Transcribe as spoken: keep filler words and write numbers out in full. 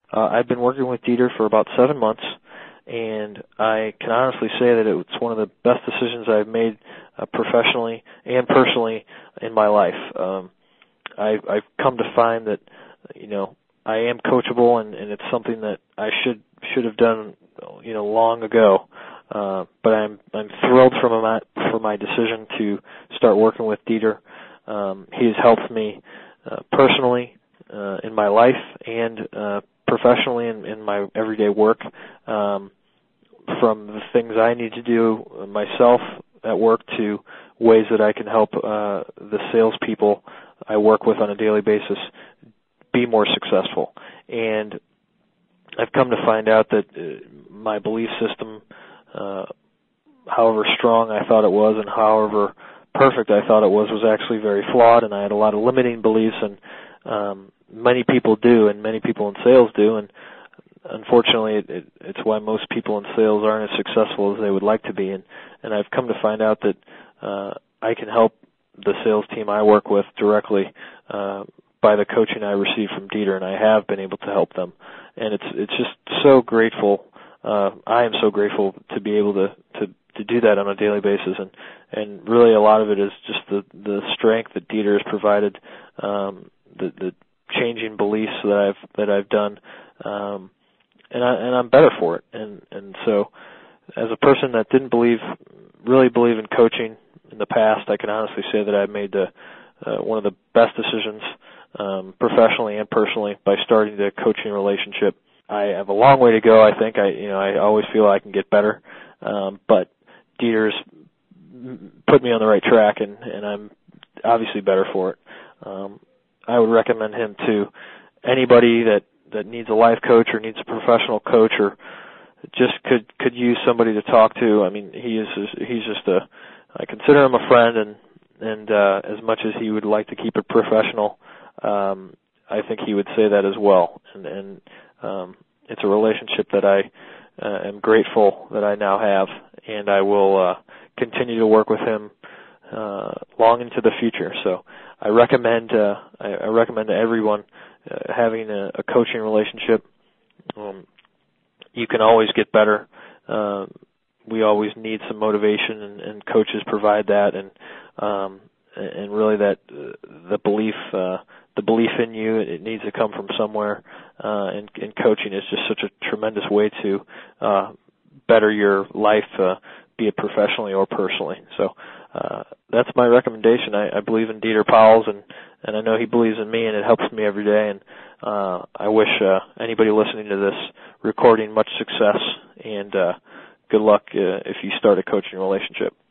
Uh, I've been working with Dieter for about seven months, and I can honestly say that it's one of the best decisions I've made uh, professionally and personally in my life. Um, I've, I've come to find that, you know, I am coachable, and, and it's something that I should should have done, you know, long ago. Uh, but I'm I'm thrilled for my for my decision to start working with Dieter. Um, he has helped me uh, personally uh, in my life and uh, professionally in, in my everyday work. Um, from the things I need to do myself at work to ways that I can help uh, the salespeople I work with on a daily basis be more successful. And I've come to find out that uh, my belief system, uh, however strong I thought it was and however perfect I thought it was, was actually very flawed, and I had a lot of limiting beliefs, and um, many people do, and many people in sales do, and unfortunately it, it, it's why most people in sales aren't as successful as they would like to be. And, and I've come to find out that uh, I can help the sales team I work with directly uh, by the coaching I receive from Dieter, and I have been able to help them. And it's it's just so grateful. Uh, I am so grateful to be able to, to, to do that on a daily basis, and, and really a lot of it is just the, the strength that Dieter has provided, um, the, the changing beliefs that I've that I've done, um, and I and I'm better for it. And and so, as a person that didn't believe really believe in coaching in the past, I can honestly say that I've made the uh, one of the best decisions um, professionally and personally by starting the coaching relationship. I have a long way to go. I think I you know I always feel I can get better, um, but Dieter's put me on the right track, and, and I'm obviously better for it. Um, I would recommend him to anybody that, that needs a life coach or needs a professional coach or just could could use somebody to talk to. I mean, he is he's just a I consider him a friend, and and uh, as much as he would like to keep it professional, um, I think he would say that as well. And, and um, it's a relationship that I uh, am grateful that I now have, and I will uh, continue to work with him uh, long into the future. So I recommend uh, I, I recommend to everyone uh, having a, a coaching relationship. Um, you can always get better. Uh, we always need some motivation, and, and coaches provide that, and um, and really that uh, the belief uh, the belief in you, it needs to come from somewhere. Uh, and, and coaching is just such a tremendous way to uh, better your life, uh, be it professionally or personally. So uh, that's my recommendation. I, I believe in Dieter Powell's, and, and I know he believes in me, and it helps me every day. And uh, I wish uh, anybody listening to this recording much success, and uh, good luck uh, if you start a coaching relationship.